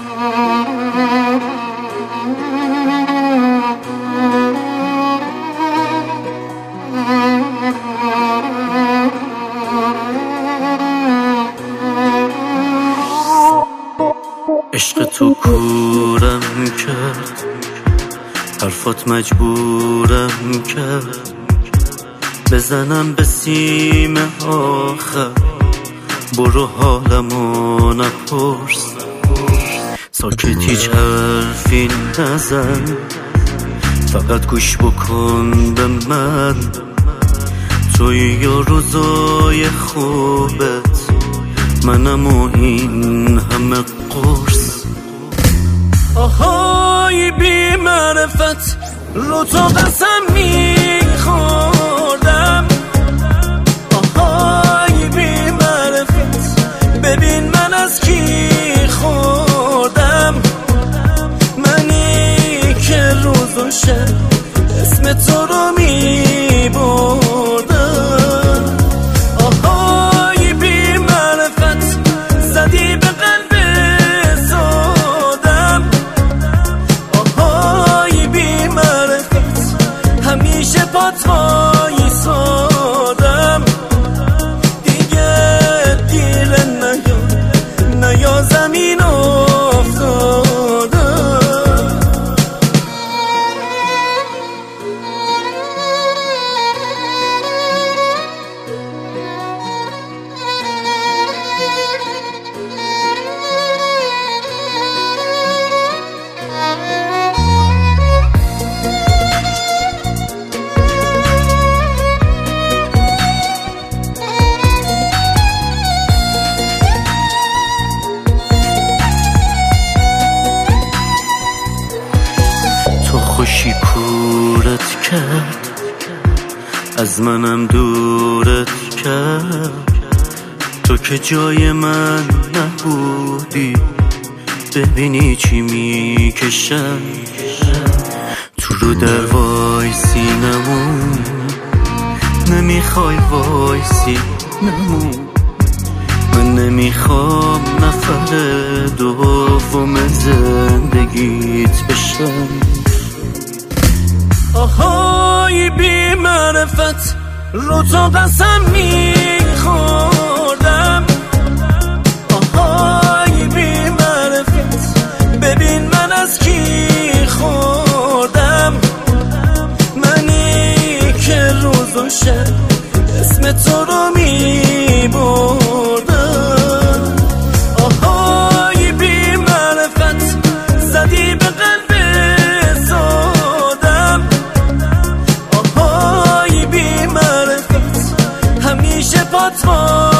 عشق تو کورم کرد، حرفات مجبورم کرد بزنم به سیم آخر. برو حالمو نپرس، ساکت هیچ حرفی نزن، فقط گوش بکن به من. توی یا روزای خوبت، منم و این همه قرص. آهای بی معرفت، رو تو قسم میخوردم. آهای بی معرفت، ببین من از کی خوردم. منی که روز و شب اسم تو رو میبردم. آهای بی معرفت، زدی به قلب سادم. آهای بی معرفت، همیشه پات وایسادم. دیگه دیر نیا زمین افتادم. خوشی کورت کرد، از منم دورت کرد. تو که جای من نبودی، ببینی چی میکشم. تو رو در وایسی نمون، نمیخوای وایسی نمون. من نمیخوام نفر دوم زندگیت بشم. آهای بی معرفت، رو تو قسم میخوردم. آهای بی معرفت، ببین من از کی خوردم. منی که روز و شب اسم تو رو میبردم. آهای بی معرفت، زدی به قلب همیشه پات